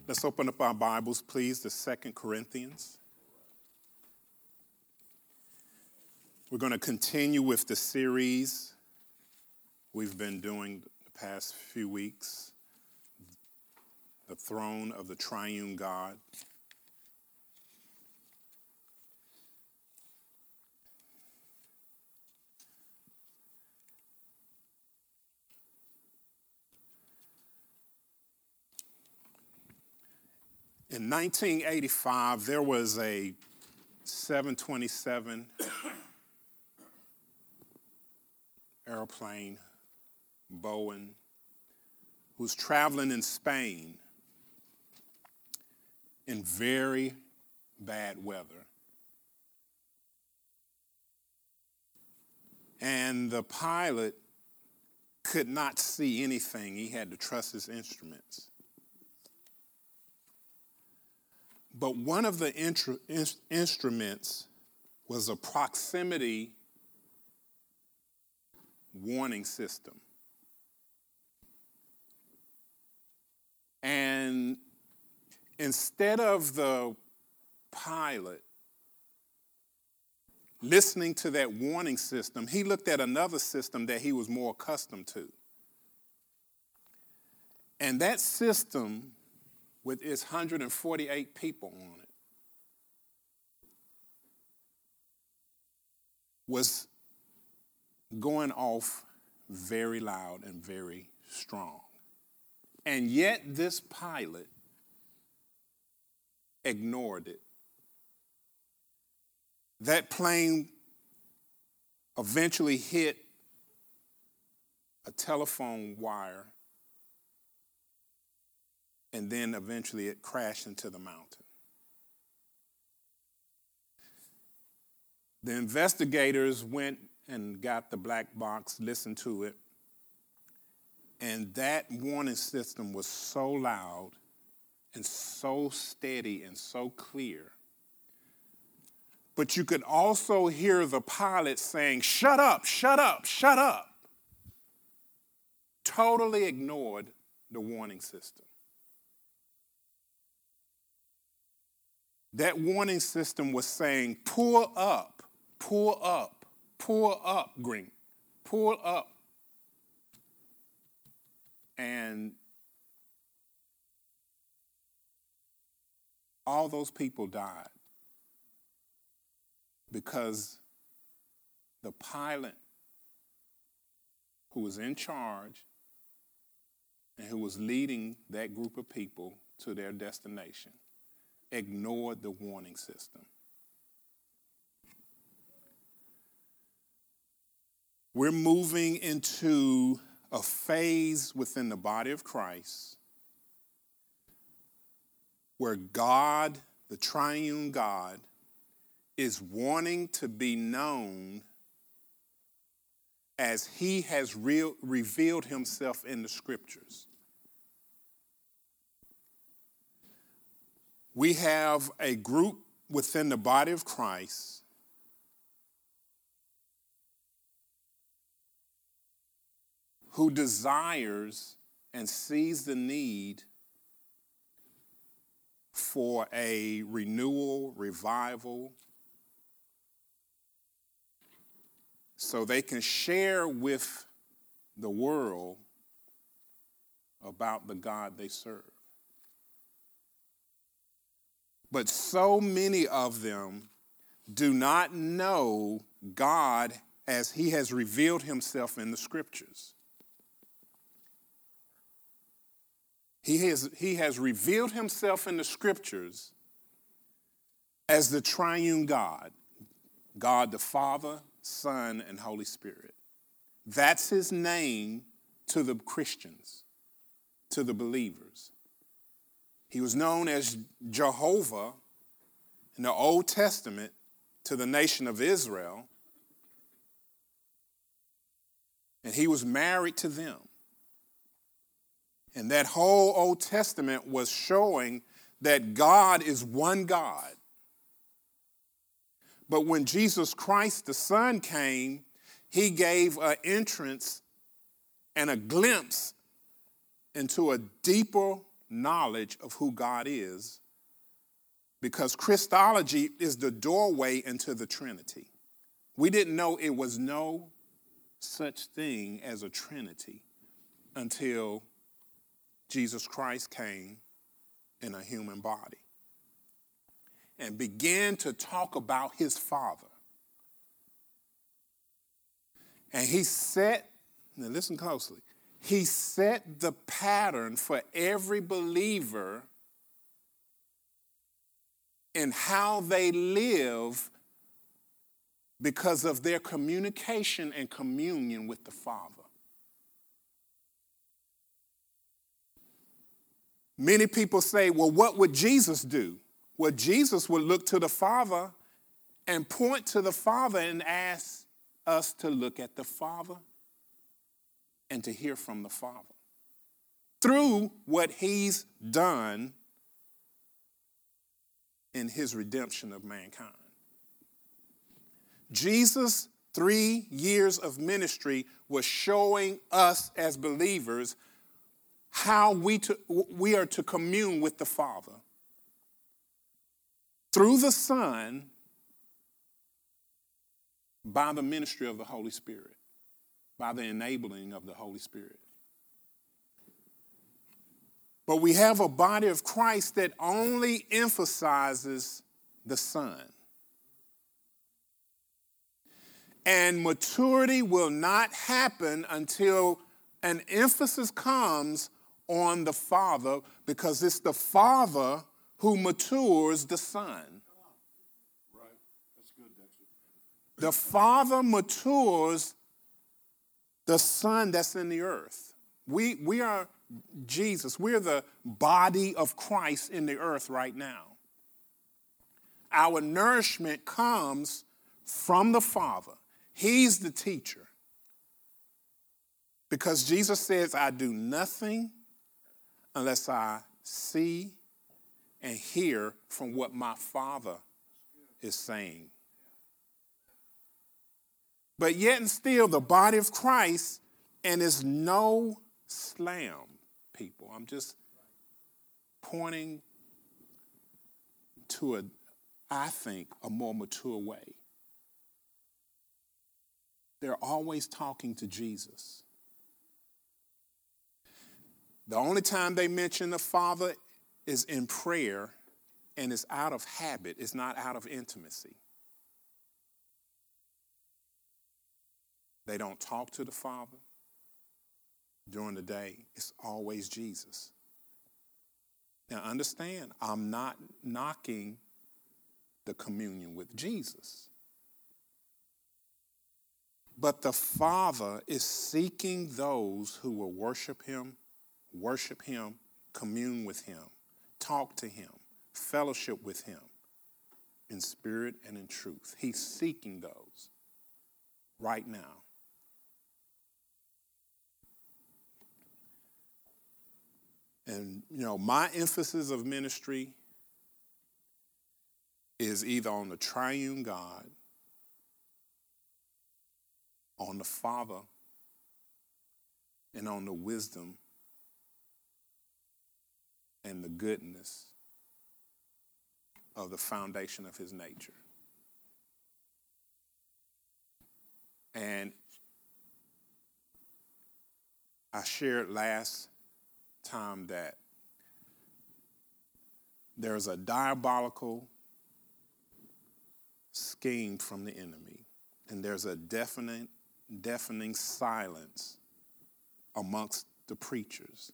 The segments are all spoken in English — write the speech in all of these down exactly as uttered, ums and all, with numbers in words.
Let's open up our Bibles, please, to Second Corinthians. We're going to continue with the series we've been doing the past few weeks, The Throne of the Triune God. In nineteen eighty-five, there was a seven twenty-seven airplane, Boeing, who was traveling in Spain in very bad weather. And the pilot could not see anything. He had to trust his instruments. But one of the intru- in- instruments was a proximity warning system. And instead of the pilot listening to that warning system, he looked at another system that he was more accustomed to. And that system, with its one hundred forty-eight people on it, was going off very loud and very strong. And yet this pilot ignored it. That plane eventually hit a telephone wire, and then eventually it crashed into the mountain. The investigators went and got the black box, listened to it, and that warning system was so loud and so steady and so clear. But you could also hear the pilot saying, "Shut up, shut up, shut up." Totally ignored the warning system. That warning system was saying, pull up, pull up, pull up, Green, pull up. And all those people died because the pilot who was in charge and who was leading that group of people to their destination ignored the warning system. We're moving into a phase within the body of Christ where God, the triune God, is wanting to be known as he has re- revealed himself in the scriptures. We have a group within the body of Christ who desires and sees the need for a renewal, revival, so they can share with the world about the God they serve. But so many of them do not know God as he has revealed himself in the scriptures. He has, he has revealed himself in the scriptures as the triune God, God the Father, Son, and Holy Spirit. That's his name to the Christians, to the believers. He was known as Jehovah in the Old Testament to the nation of Israel, and he was married to them. And that whole Old Testament was showing that God is one God. But when Jesus Christ, the Son, came, he gave an entrance and a glimpse into a deeper knowledge of who God is, because Christology is the doorway into the Trinity. We didn't know it was no such thing as a Trinity until Jesus Christ came in a human body and began to talk about his Father. And he set, now listen closely, he set the pattern for every believer in how they live because of their communication and communion with the Father. Many people say, well, what would Jesus do? Well, Jesus would look to the Father and point to the Father and ask us to look at the Father and to hear from the Father through what he's done in his redemption of mankind. Jesus' three years of ministry was showing us as believers how we, to, we are to commune with the Father through the Son by the ministry of the Holy Spirit, by the enabling of the Holy Spirit. But we have a body of Christ that only emphasizes the Son. And maturity will not happen until an emphasis comes on the Father, because it's the Father who matures the Son. Right. That's good, Dexter. The Father matures the Son that's in the earth. We, we are Jesus. We're the body of Christ in the earth right now. Our nourishment comes from the Father. He's the teacher. Because Jesus says, I do nothing unless I see and hear from what my Father is saying. But yet and still, the body of Christ, and it's no slam, people. I'm just pointing to, a, I think, a more mature way. They're always talking to Jesus. The only time they mention the Father is in prayer, and it's out of habit. It's not out of intimacy. They don't talk to the Father during the day. It's always Jesus. Now understand, I'm not knocking the communion with Jesus. But the Father is seeking those who will worship him, worship him, commune with him, talk to him, fellowship with him in spirit and in truth. He's seeking those right now. And, you know, my emphasis of ministry is either on the triune God, on the Father, and on the wisdom and the goodness of the foundation of his nature. And I shared last time that there's a diabolical scheme from the enemy, and there's a deafening, deafening silence amongst the preachers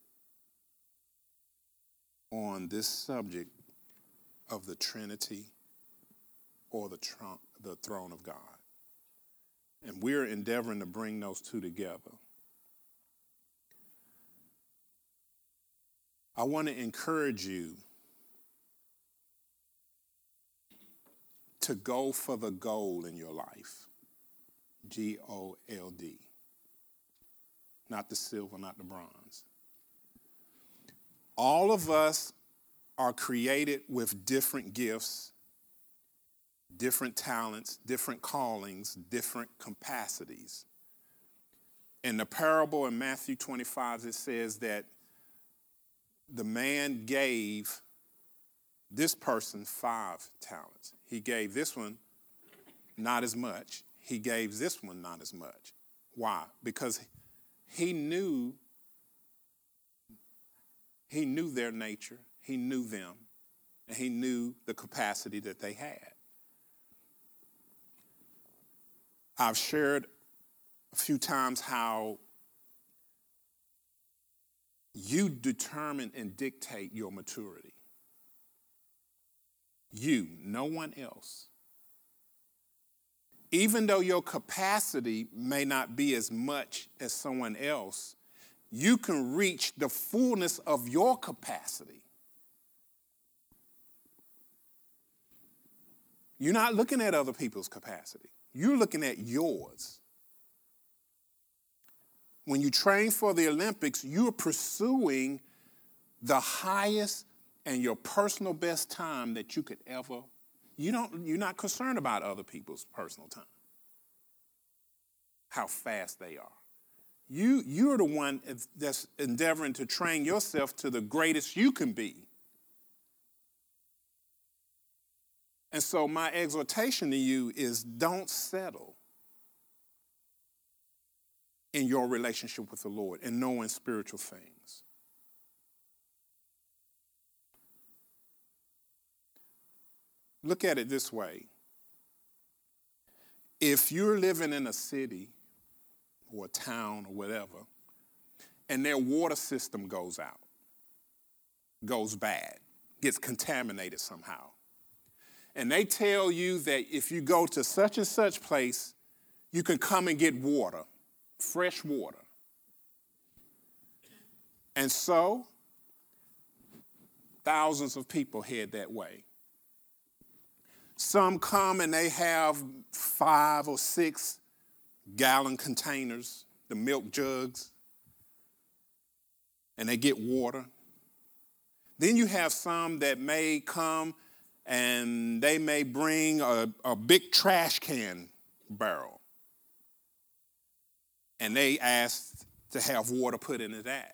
on this subject of the Trinity or the, tr- the throne of God. And we're endeavoring to bring those two together. I want to encourage you to go for the gold in your life. G O L D. Not the silver, not the bronze. All of us are created with different gifts, different talents, different callings, different capacities. In the parable in Matthew twenty-five, it says that the man gave this person five talents. He gave this one not as much. He gave this one not as much. Why? Because he knew, he knew their nature. He knew them. And he knew the capacity that they had. I've shared a few times how you determine and dictate your maturity. You, no one else. Even though your capacity may not be as much as someone else, you can reach the fullness of your capacity. You're not looking at other people's capacity. You're looking at yours. When you train for the Olympics, you're pursuing the highest and your personal best time that you could ever. You don't, you're not concerned about other people's personal time, how fast they are. You, you're the one that's endeavoring to train yourself to the greatest you can be. And so my exhortation to you is don't settle in your relationship with the Lord and knowing spiritual things. Look at it this way. If you're living in a city or a town or whatever, and their water system goes out, goes bad, gets contaminated somehow, and they tell you that if you go to such and such place, you can come and get water, fresh water. And so, thousands of people head that way. Some come and they have five or six gallon containers, the milk jugs, and they get water. Then you have some that may come and they may bring a, a big trash can barrel. And they ask to have water put into that.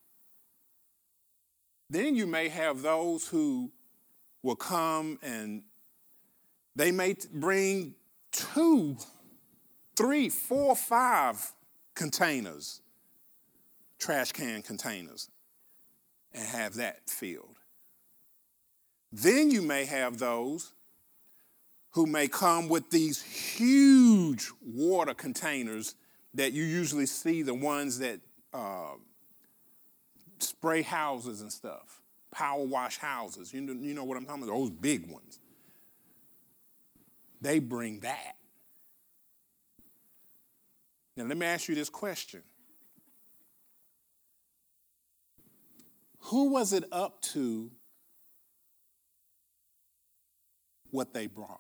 Then you may have those who will come and they may bring two, three, four, five containers, trash can containers, and have that filled. Then you may have those who may come with these huge water containers that you usually see, the ones that uh, spray houses and stuff, power wash houses. You know, you know what I'm talking about, those big ones. They bring that. Now let me ask you this question. Who was it up to what they brought?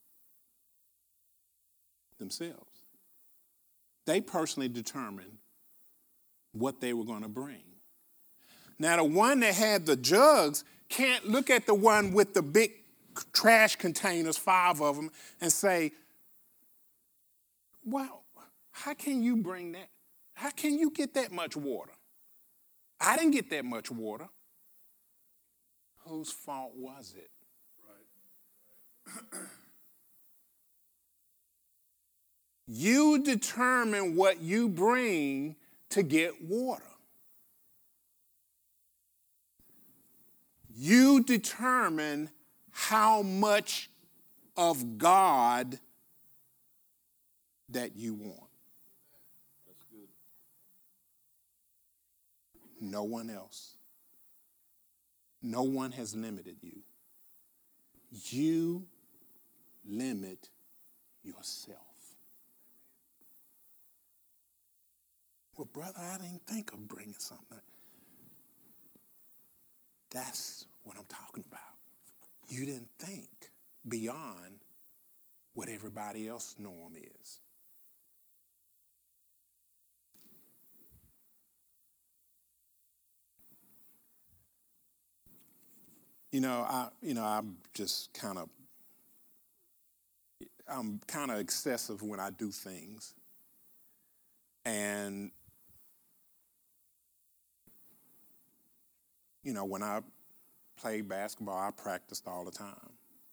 Themselves. They personally determined what they were going to bring. Now, the one that had the jugs can't look at the one with the big trash containers, five of them, and say, well, how can you bring that? How can you get that much water? I didn't get that much water. Whose fault was it? Right. You determine what you bring to get water. You determine how much of God that you want. That's good. No one else. No one has limited you. You limit yourself. Well, brother, I didn't think of bringing something. That's what I'm talking about. You didn't think beyond what everybody else's norm is. You know, I, you know, I'm just kind of, I'm kind of excessive when I do things. And you know, when I played basketball, I practiced all the time.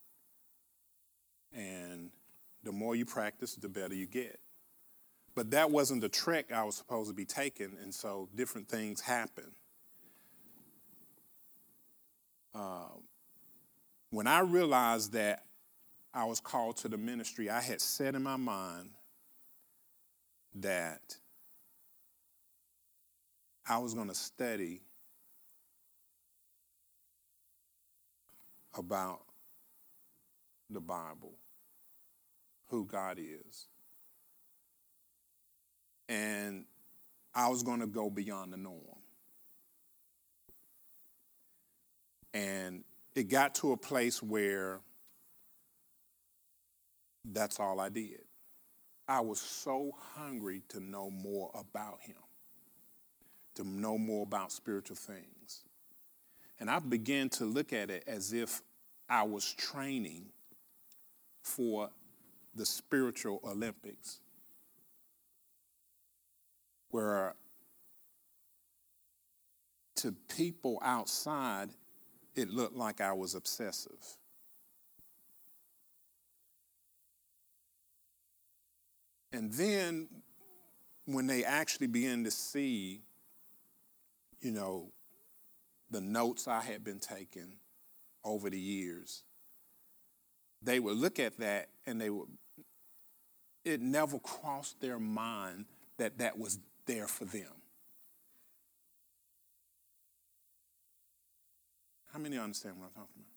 And the more you practice, the better you get. But that wasn't the trek I was supposed to be taking, and so different things happen. Uh, when I realized that I was called to the ministry, I had set in my mind that I was going to study about the Bible, who God is. And I was going to go beyond the norm. And it got to a place where that's all I did. I was so hungry to know more about him, to know more about spiritual things. And I began to look at it as if I was training for the spiritual Olympics, where to people outside, it looked like I was obsessive. And then when they actually began to see, you know, the notes I had been taking over the years, they would look at that and they would, it never crossed their mind that that was there for them. How many understand what I'm talking about?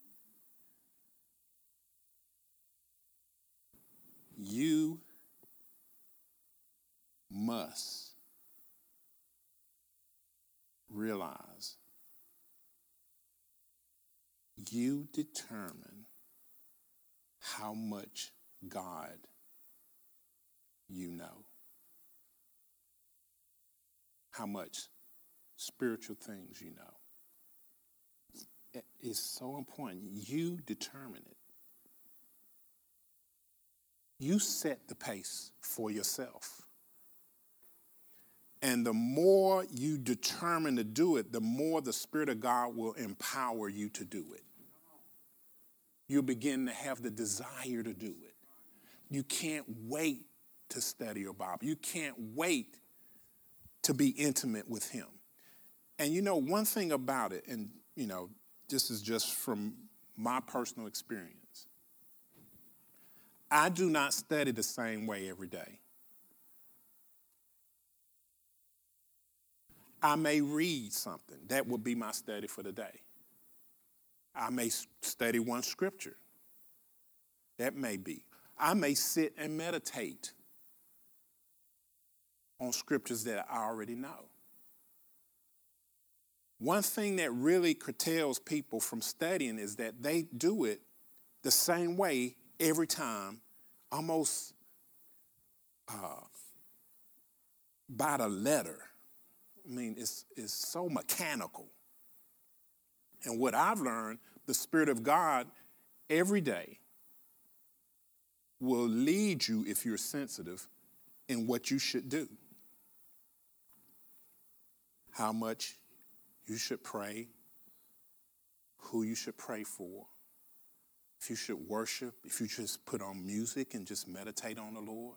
You must realize you determine how much God you know, how much spiritual things you know. It's so important. You determine it. You set the pace for yourself. And the more you determine to do it, the more the Spirit of God will empower you to do it. You begin to have the desire to do it. You can't wait to study your Bible. You can't wait to be intimate with him. And you know, one thing about it, and you know, this is just from my personal experience, I do not study the same way every day. I may read something. That would be my study for the day. I may study one scripture. That may be. I may sit and meditate on scriptures that I already know. One thing that really curtails people from studying is that they do it the same way every time, almost uh, by the letter. I mean, it's, it's so mechanical. And what I've learned, the Spirit of God every day will lead you, if you're sensitive, in what you should do. How much you should pray, who you should pray for, if you should worship, if you just put on music and just meditate on the Lord.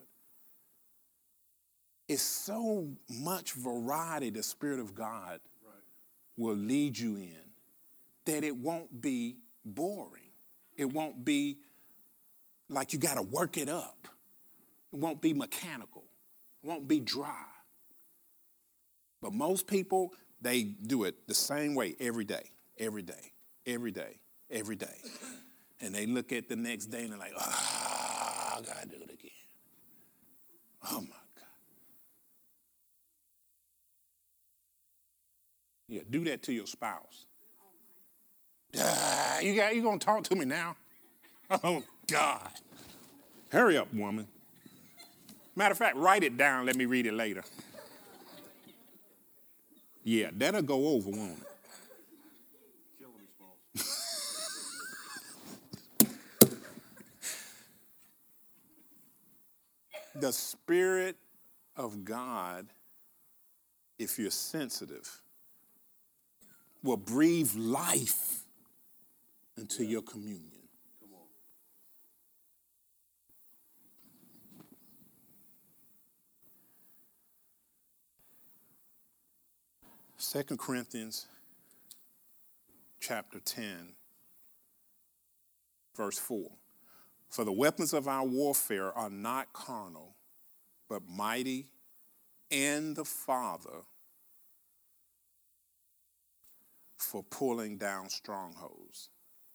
It's so much variety the Spirit of God right. will lead you in that it won't be boring. It won't be like you got to work it up. It won't be mechanical. It won't be dry. But most people, they do it the same way every day, every day, every day, every day. And they look at the next day and they're like, ah, oh, I got to do it again. Oh, my God. Yeah, do that to your spouse. Ah, you got, you going to talk to me now? Oh, God. Hurry up, woman. Matter of fact, write it down. Let me read it later. Yeah, that'll go over, won't it? Kill the response. The Spirit of God, if you're sensitive, will breathe life into your communion. Come on. Second Corinthians chapter ten, verse four. For the weapons of our warfare are not carnal, but mighty in the Father for pulling down strongholds,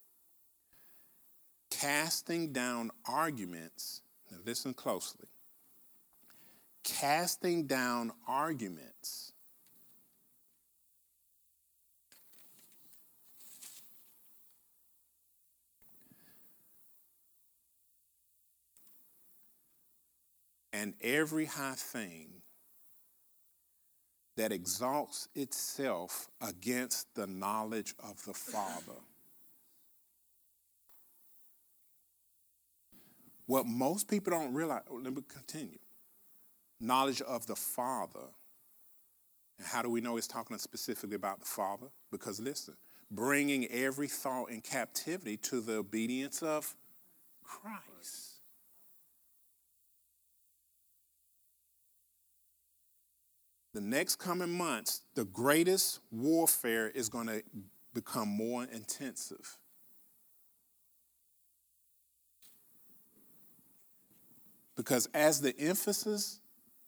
casting down arguments. Now listen closely. Casting down arguments and every high thing that exalts itself against the knowledge of the Father. What most people don't realize, let me continue. Knowledge of the Father. And how do we know he's talking specifically about the Father? Because listen, bringing every thought in captivity to the obedience of Christ. The next coming months, the greatest warfare is going to become more intensive. Because as the emphasis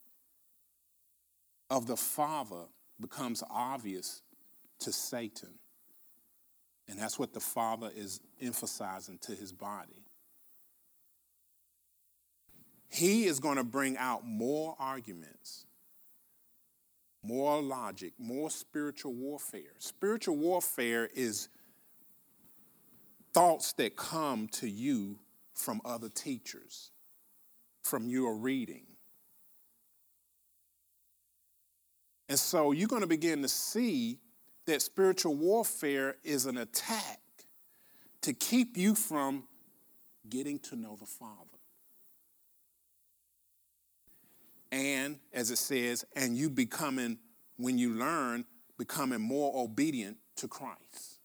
of the Father becomes obvious to Satan, and that's what the Father is emphasizing to his body, he is going to bring out more arguments, more logic, more spiritual warfare. Spiritual warfare is thoughts that come to you from other teachers, from your reading. And so you're going to begin to see that spiritual warfare is an attack to keep you from getting to know the Father. And, as it says, and you becoming, when you learn, becoming more obedient to Christ.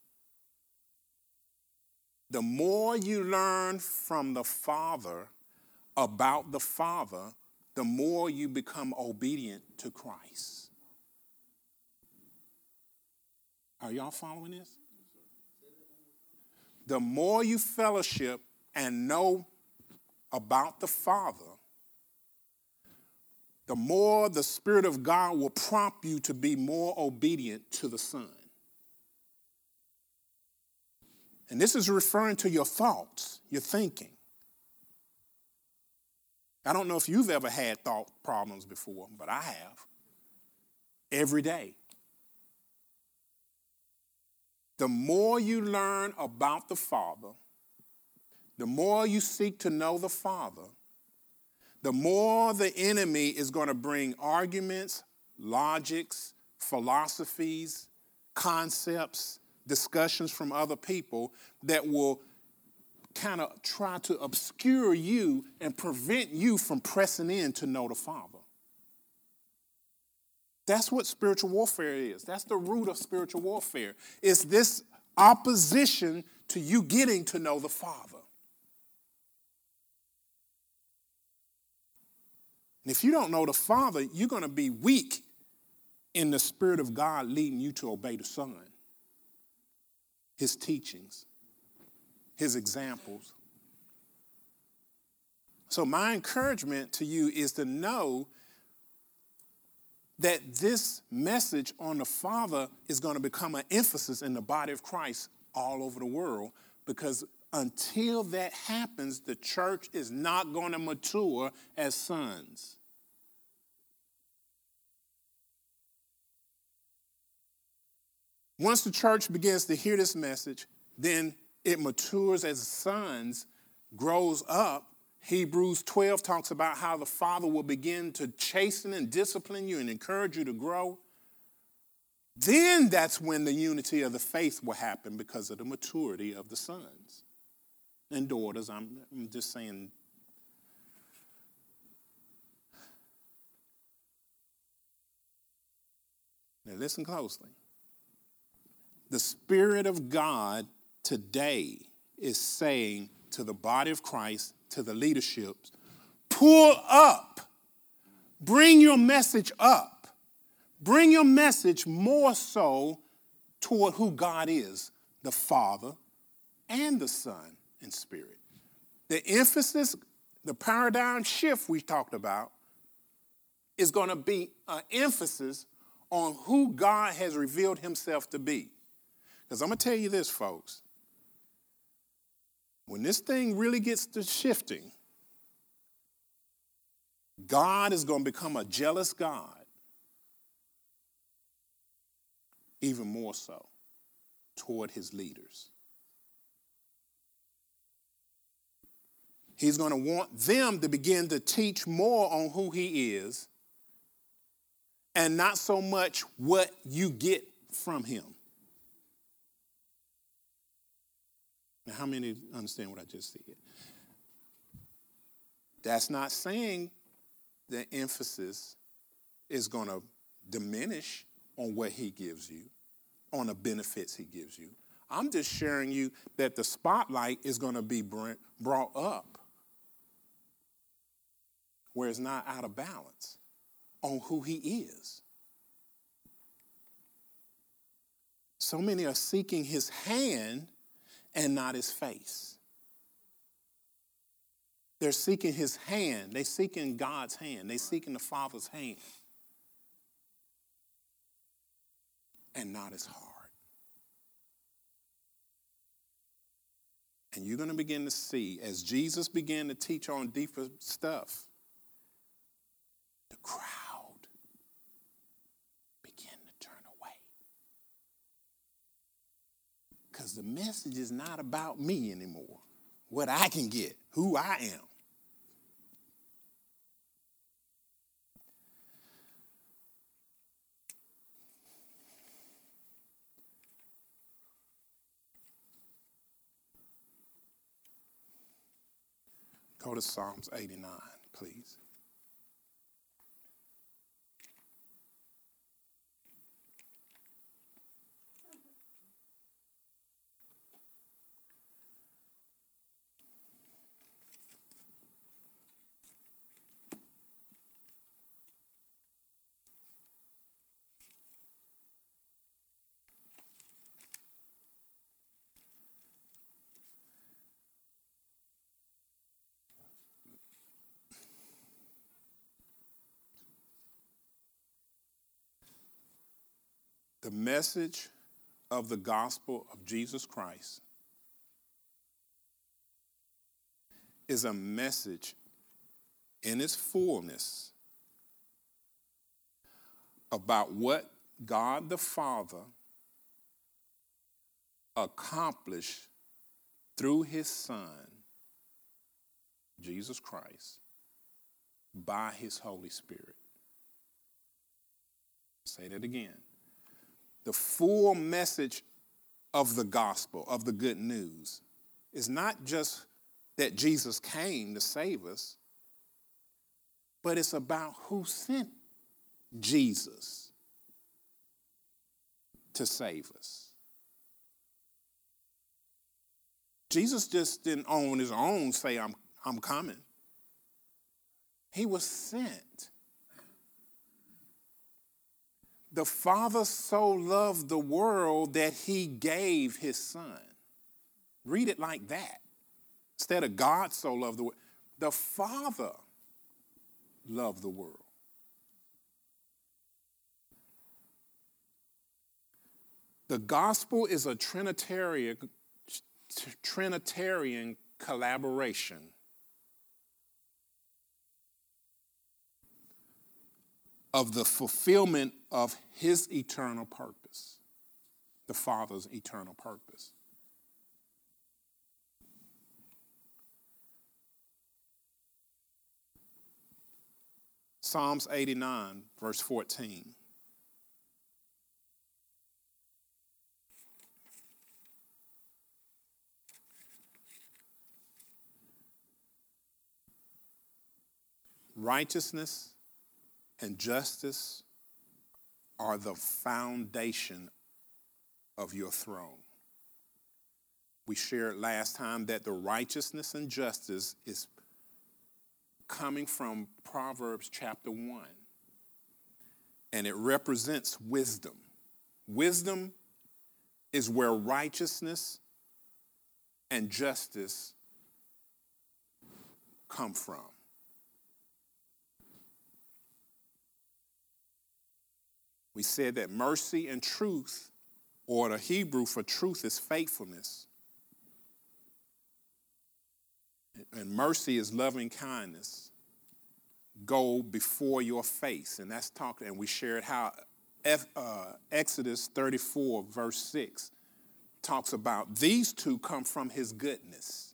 The more you learn from the Father about the Father, the more you become obedient to Christ. Are y'all following this? The more you fellowship and know about the Father, the more the Spirit of God will prompt you to be more obedient to the Son. And this is referring to your thoughts, your thinking. I don't know if you've ever had thought problems before, but I have. Every day. The more you learn about the Father, the more you seek to know the Father, the more the enemy is going to bring arguments, logics, philosophies, concepts, discussions from other people that will kind of try to obscure you and prevent you from pressing in to know the Father. That's what spiritual warfare is. That's the root of spiritual warfare. It's this opposition to you getting to know the Father. And if you don't know the Father, you're going to be weak in the Spirit of God leading you to obey the Son, his teachings, his examples. So my encouragement to you is to know that this message on the Father is going to become an emphasis in the body of Christ all over the world, because until that happens, the church is not going to mature as sons. Once the church begins to hear this message, then it matures as sons, grows up. Hebrews twelve talks about how the Father will begin to chasten and discipline you and encourage you to grow. Then that's when the unity of the faith will happen, because of the maturity of the sons and daughters. I'm, I'm just saying. Now listen closely. The Spirit of God today is saying to the body of Christ, to the leadership, pull up. Bring your message up. Bring your message more so toward who God is, the Father and the Son and Spirit. The emphasis, the paradigm shift we talked about is going to be an emphasis on who God has revealed himself to be. Because I'm going to tell you this, folks. When this thing really gets to shifting, God is going to become a jealous God, even more so, toward his leaders. He's going to want them to begin to teach more on who he is and not so much what you get from him. Now, how many understand what I just said? That's not saying the emphasis is going to diminish on what he gives you, on the benefits he gives you. I'm just sharing you that the spotlight is going to be brought up where it's not out of balance on who he is. So many are seeking his hand and not his face. They're seeking his hand. They're seeking God's hand. They're seeking the Father's hand and not his heart. And you're going to begin to see, as Jesus began to teach on deeper stuff, the crowd began to turn away. Because the message is not about me anymore, what I can get, who I am. Go to Psalms eighty-nine, please. The message of the gospel of Jesus Christ is a message in its fullness about what God the Father accomplished through his Son, Jesus Christ, by his Holy Spirit. Say that again. The full message of the gospel, of the good news, is not just that Jesus came to save us, but it's about who sent Jesus to save us. Jesus just didn't on his own say, I'm, I'm coming. He was sent. The Father so loved the world that he gave his Son. Read it like that. Instead of God so loved the world, the Father loved the world. The gospel is a Trinitarian, Trinitarian collaboration of the fulfillment of his eternal purpose, the Father's eternal purpose. Psalms eighty-nine, verse fourteen. Righteousness and justice are the foundation of your throne. We shared last time that the righteousness and justice is coming from Proverbs chapter one, and it represents wisdom. Wisdom is where righteousness and justice come from. We said that mercy and truth, or the Hebrew for truth is faithfulness, and mercy is loving kindness, go before your face. And that's talking, and we shared how F, uh, Exodus thirty-four, verse six, talks about these two come from his goodness.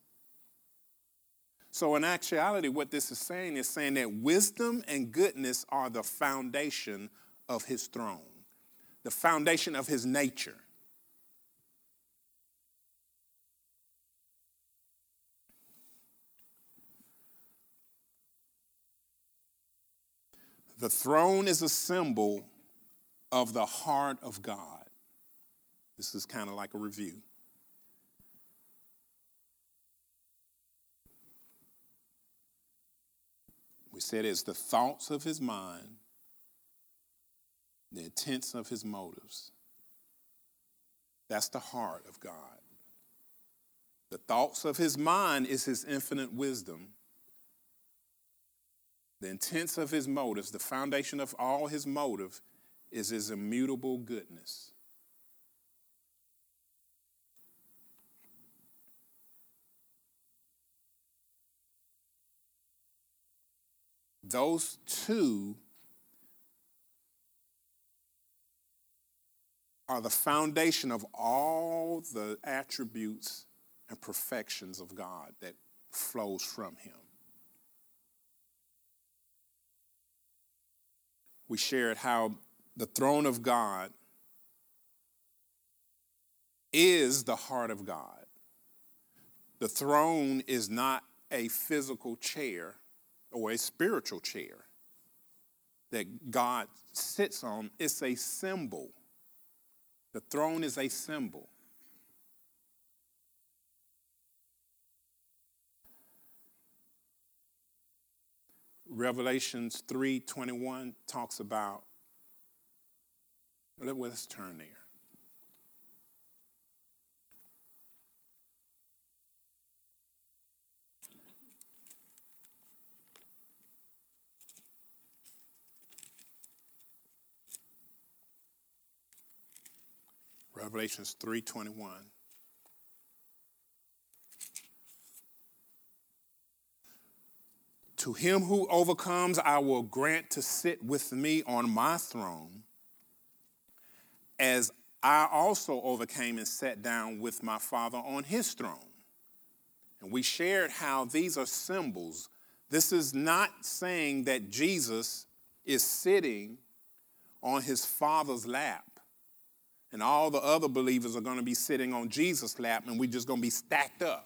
So in actuality, what this is saying is saying that wisdom and goodness are the foundation of his throne, the foundation of his nature. The throne is a symbol of the heart of God. This is kind of like a review. We said it's the thoughts of his mind, the intents of his motives. That's the heart of God. The thoughts of his mind is his infinite wisdom. The intents of his motives, the foundation of all his motive, is his immutable goodness. Those two are the foundation of all the attributes and perfections of God that flows from him. We shared how the throne of God is the heart of God. The throne is not a physical chair or a spiritual chair that God sits on. It's a symbol. The throne is a symbol. Revelations three twenty-one talks about, let's turn there. Revelations three twenty-one. To him who overcomes, I will grant to sit with me on my throne, as I also overcame and sat down with my Father on his throne. And we shared how these are symbols. This is not saying that Jesus is sitting on his Father's lap, and all the other believers are going to be sitting on Jesus' lap, and we're just going to be stacked up.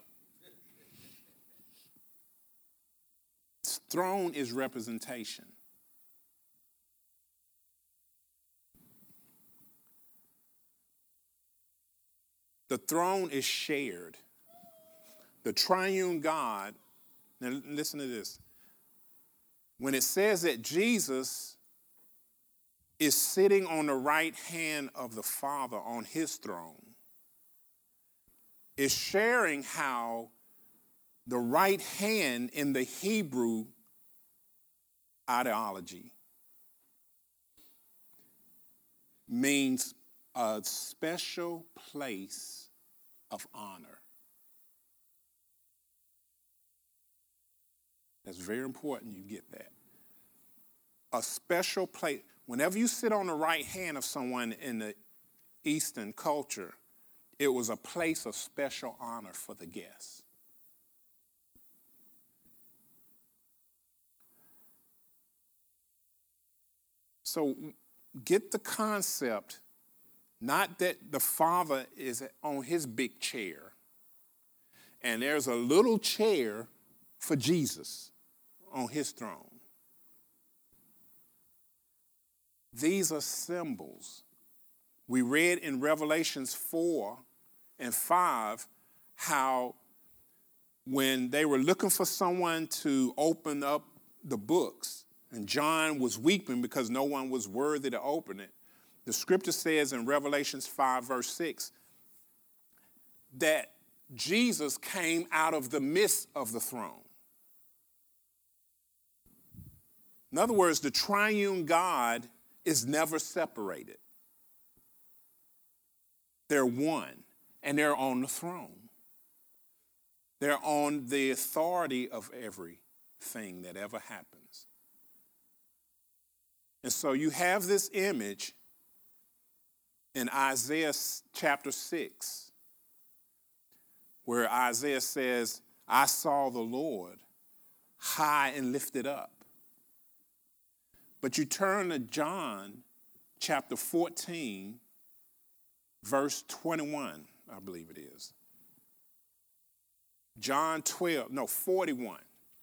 Throne is representation. The throne is shared. The triune God, now listen to this. When it says that Jesus is sitting on the right hand of the Father on his throne, it's sharing how the right hand in the Hebrew ideology means a special place of honor. That's very important you get that. A special place. Whenever you sit on the right hand of someone in the Eastern culture, it was a place of special honor for the guest. So get the concept, not that the Father is on his big chair and there's a little chair for Jesus on his throne. These are symbols. We read in Revelations four and five how when they were looking for someone to open up the books, and John was weeping because no one was worthy to open it, the scripture says in Revelations five, verse six, that Jesus came out of the midst of the throne. In other words, the triune God is never separated. They're one, and they're on the throne. They're on the authority of everything that ever happens. And so you have this image in Isaiah chapter six, where Isaiah says, I saw the Lord high and lifted up. But you turn to John chapter fourteen, verse twenty-one, I believe it is. John twelve, no, forty-one.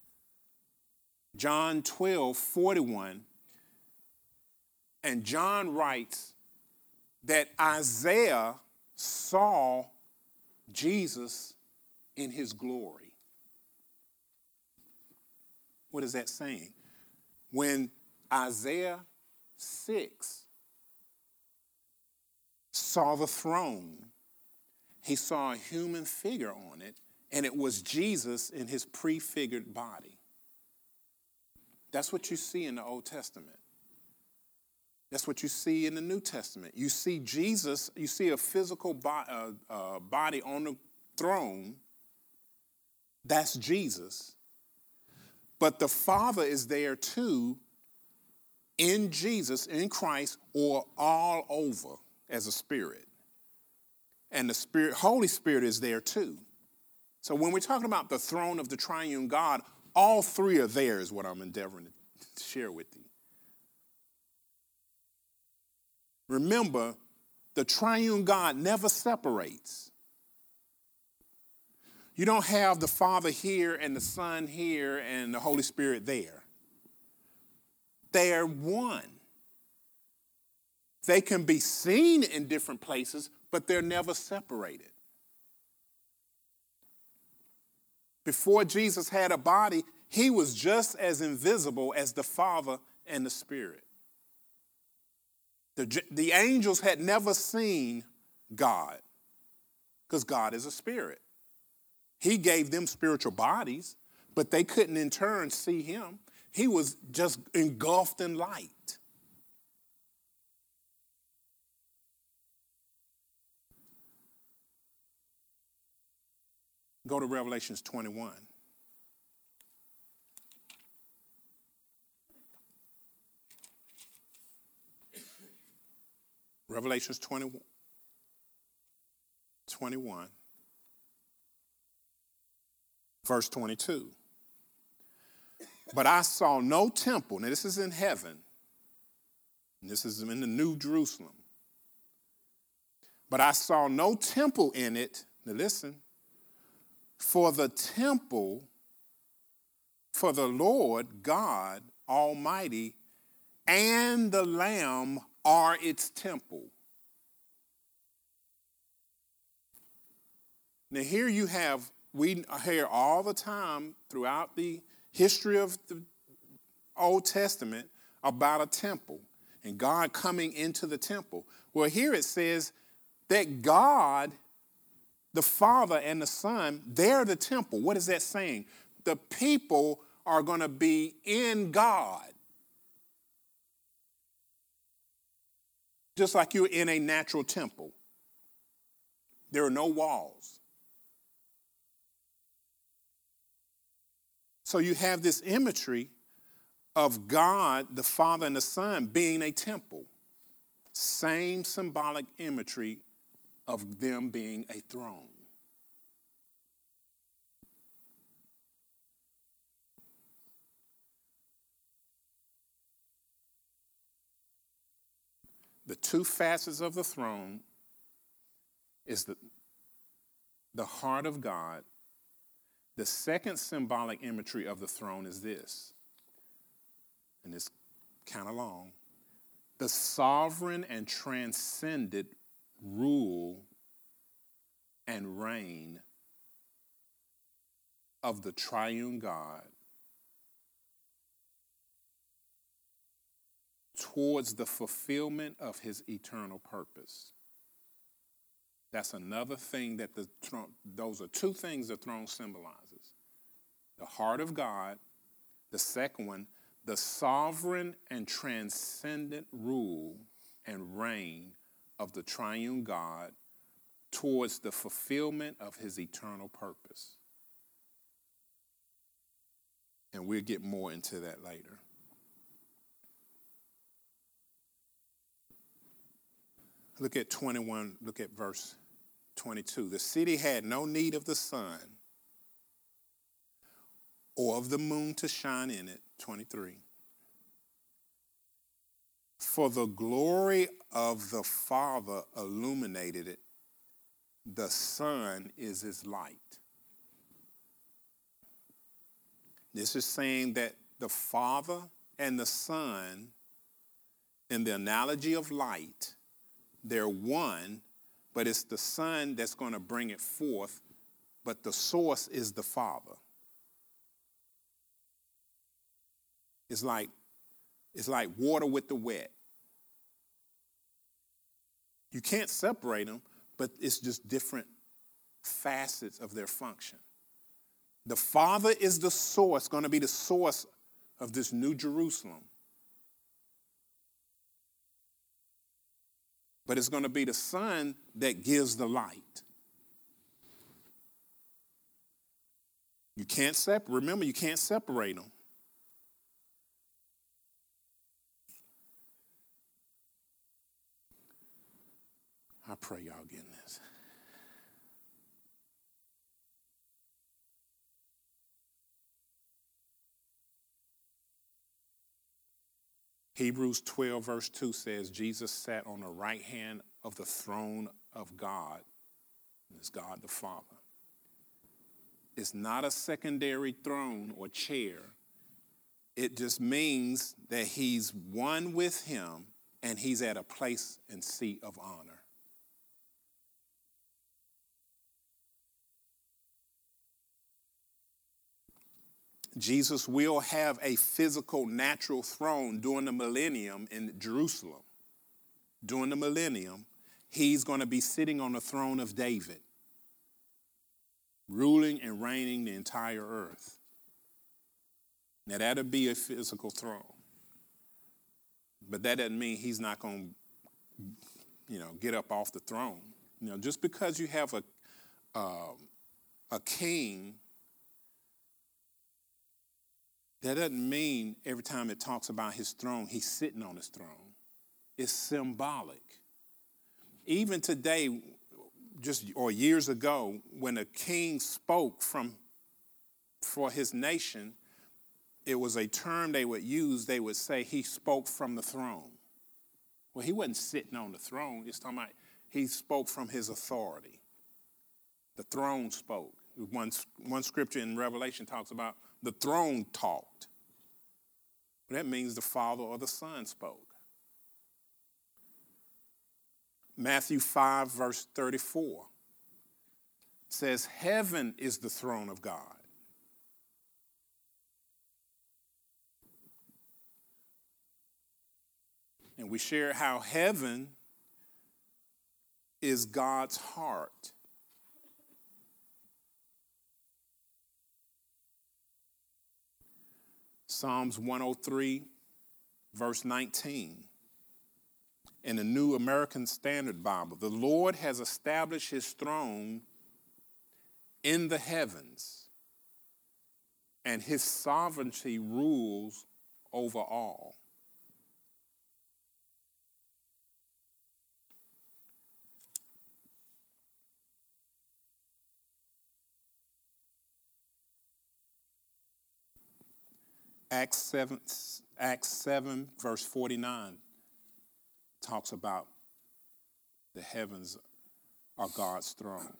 John twelve, forty-one. And John writes that Isaiah saw Jesus in his glory. What is that saying? When Isaiah six saw the throne, he saw a human figure on it, and it was Jesus in his prefigured body. That's what you see in the Old Testament. That's what you see in the New Testament. You see Jesus, you see a physical bo- uh, uh, body on the throne. That's Jesus. But the Father is there too, in Jesus, in Christ, or all over as a spirit. And the Spirit, Holy Spirit is there too. So when we're talking about the throne of the triune God, all three are there is what I'm endeavoring to share with you. Remember, the triune God never separates. You don't have the Father here and the Son here and the Holy Spirit there. They're one. They can be seen in different places, but they're never separated. Before Jesus had a body, he was just as invisible as the Father and the Spirit. The, the angels had never seen God because God is a spirit. He gave them spiritual bodies, but they couldn't in turn see him. He was just engulfed in light. Go to Revelations twenty-one. Revelations twenty-one, twenty-one, verse twenty-two. But I saw no temple. Now this is in heaven. And this is in the New Jerusalem. But I saw no temple in it. Now listen. For the temple, for the Lord God Almighty and the Lamb are its temple. Now here you have, we hear all the time throughout the history of the Old Testament about a temple and God coming into the temple. Well, here it says that God, the Father and the Son, they're the temple. What is that saying? The people are going to be in God. Just like you're in a natural temple. There are no walls. So you have this imagery of God, the Father and the Son being a temple. Same symbolic imagery of them being a throne. The two facets of the throne is the, the heart of God. The second symbolic imagery of the throne is this, and it's kind of long. the sovereign and transcendent rule and reign of the triune God towards the fulfillment of his eternal purpose. That's another thing that the throne, those are two things the throne symbolizes. The heart of God. The second one, the sovereign and transcendent rule and reign of the triune God towards the fulfillment of his eternal purpose. And we'll get more into that later. Look at twenty-one, look at verse twenty-two. The city had no need of the sun or of the moon to shine in it. twenty-three. For the glory of the Father illuminated it. The Son is his light. This is saying that the Father and the Son, in the analogy of light, they're one, but it's the Son that's going to bring it forth, but the source is the Father. It's like, it's like water with the wet. You can't separate them, but it's just different facets of their function. The Father is the source, going to be the source of this new Jerusalem. But it's going to be the Son that gives the light. You can't separate, remember, you can't separate them. I pray y'all getting this. Hebrews twelve verse two says, Jesus sat on the right hand of the throne of God. It's God the Father. It's not a secondary throne or chair. It just means that he's one with him and he's at a place and seat of honor. Jesus will have a physical, natural throne during the millennium in Jerusalem. During the millennium, he's going to be sitting on the throne of David, ruling and reigning the entire earth. Now, that'll be a physical throne. But that doesn't mean he's not going to, you know, get up off the throne. You know, just because you have a, uh, a king, that doesn't mean every time it talks about his throne, he's sitting on his throne. It's symbolic. Even today, just or years ago, when a king spoke from for his nation, it was a term they would use. They would say he spoke from the throne. Well, he wasn't sitting on the throne. It's talking about he spoke from his authority. The throne spoke. One, one scripture in Revelation talks about the throne talked. That means the Father or the Son spoke. Matthew five, verse thirty-four says, heaven is the throne of God. And we share how heaven is God's heart. Psalms one oh three, verse nineteen. In the New American Standard Bible, the Lord has established his throne in the heavens, and his sovereignty rules over all. Acts seven, Acts seven, verse forty-nine talks about the heavens are God's throne.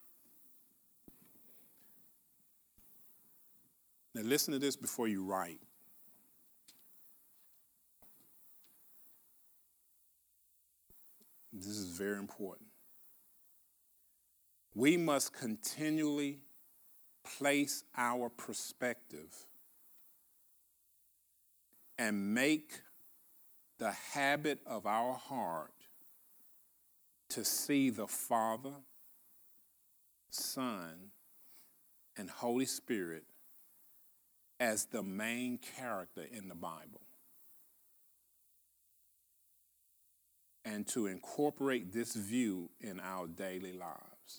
Now listen to this before you write. this is very important. We must continually place our perspective and make the habit of our heart to see the Father, Son, and Holy Spirit as the main character in the Bible. And to incorporate this view in our daily lives.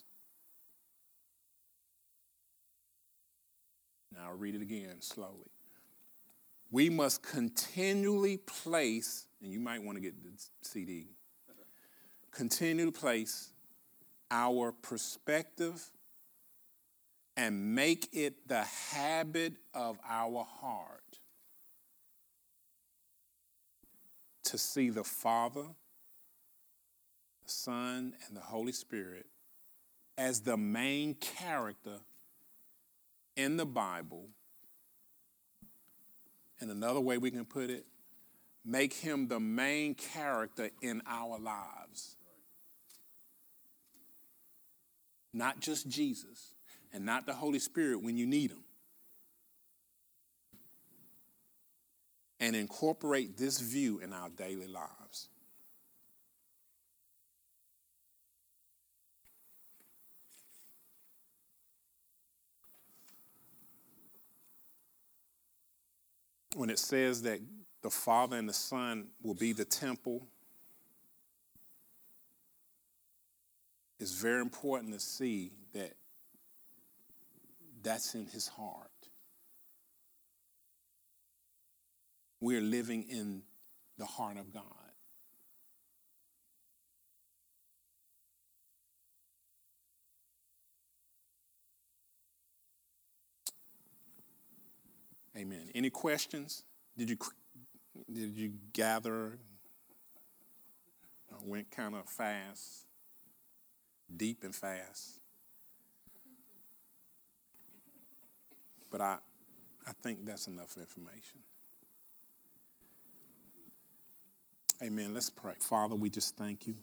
Now I'll read it again slowly. We must continually place, and you might want to get the C D, continue to place our perspective and make it the habit of our heart to see the Father, the Son, and the Holy Spirit as the main character in the Bible. And another way we can put it, make him the main character in our lives. Not just Jesus and not the Holy Spirit when you need him. And incorporate this view in our daily lives. When it says that the Father and the Son will be the temple, it's very important to see that that's in his heart. We're living in the heart of God. Amen. Any questions? Did you did you gather? I went kind of fast, deep and fast. But I I think that's enough information. Amen. Let's pray. Father, we just thank you.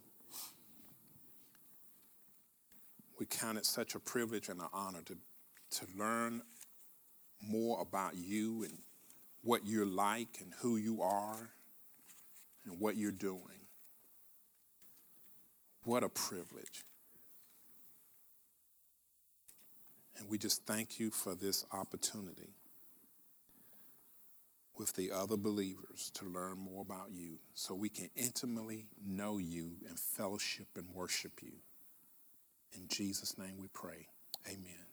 We count it such a privilege and an honor to, to learn more about you and what you're like and who you are and what you're doing. What a privilege. And we just thank you for this opportunity with the other believers to learn more about you so we can intimately know you and fellowship and worship you. In Jesus' name we pray. Amen.